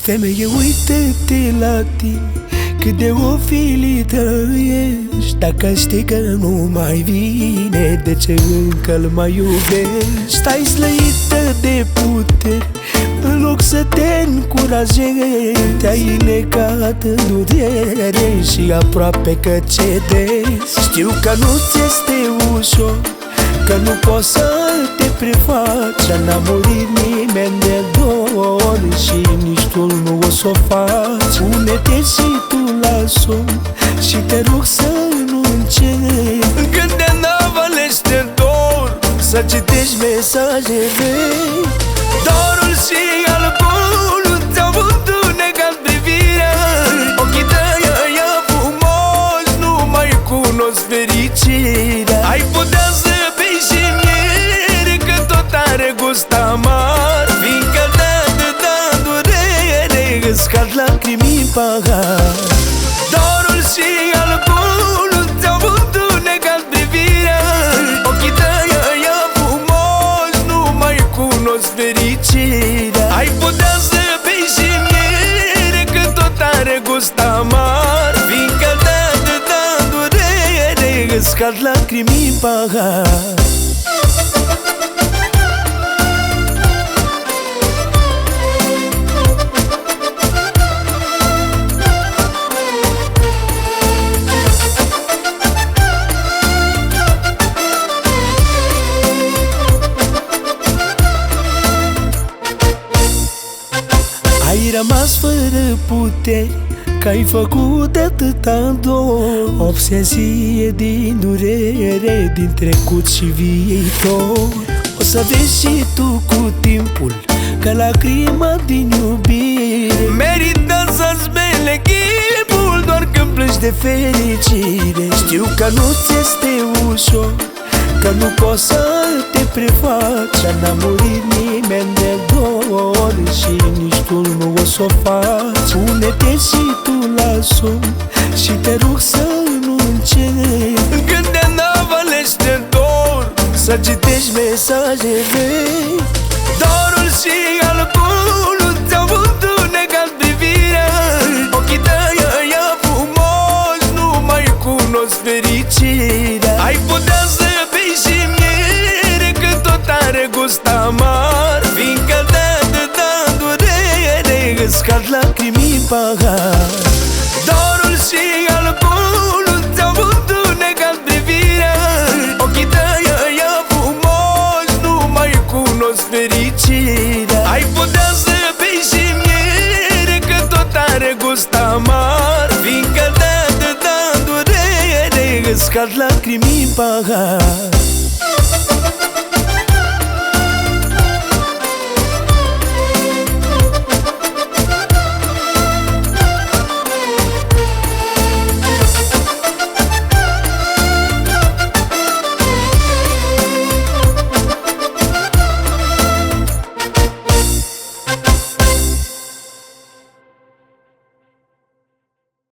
Femeie, uită-te la tine, cât de ofilită ești. Dacă știi că nu mai vine, de ce încă-l mai iubești? Stai slăită de putere, în loc să te încurajezi. Te-ai necat în durere și aproape că cedezi. Știu că nu-ți este ușor, că nu poți să te prefaci. N-a murit nimeni de dor și nici tu nu o s-o faci. Pune-te și tu la somn și te rog să nu începi. Când te năvălește dor, să citești mesajele. Dorul și alcoolul ți-au vândut negat privirea. Ochii tăi ăia frumoși nu mai cunosc fericirea. Ai putea să bei și miere, că tot are gust amar. Fiindcă de durere îți cad lacrimi în pahar. Dorul și alcoolul ți-au vândut negat privirea. Ochii tăi ăia frumoși nu mai cunosc fericirea. Ai putea să bei și miere, că tot are gust amar. Fiindcă de durere îți cad lacrimi în pahar. Ai rămas fără puteri, că ai făcut atâta dor. Obsesie din durere, din trecut și viitor. O să vezi și tu cu timpul că lacrima din iubire merită să-ți mele chipul, doar când plângi de fericire. Știu că nu-ți este ușor, că nu poți să te prefaci. N-a murit nimeni de dor și nici tu nu o s-o faci. Pune-te și tu la somn și te rog să nu începi. Când te năvălește dor, să citești mesajele. Dorul și alcoolul ți-au vândut negat privirea. Ochii tăi ăia frumoși nu mai cunosc fericirea. Ai putea să bei și miere, că tot are gust amar. Fiindcă de durere îți cad lacrimi în pahar. Dorul și alcoolul ți-au vândut negat privirea. Ochii tăi ăia frumoși nu mai cunosc fericirea. Ai putea să bei și miere, că tot are gust amar. Fiindcă de durere îți cad lacrimi în pahar.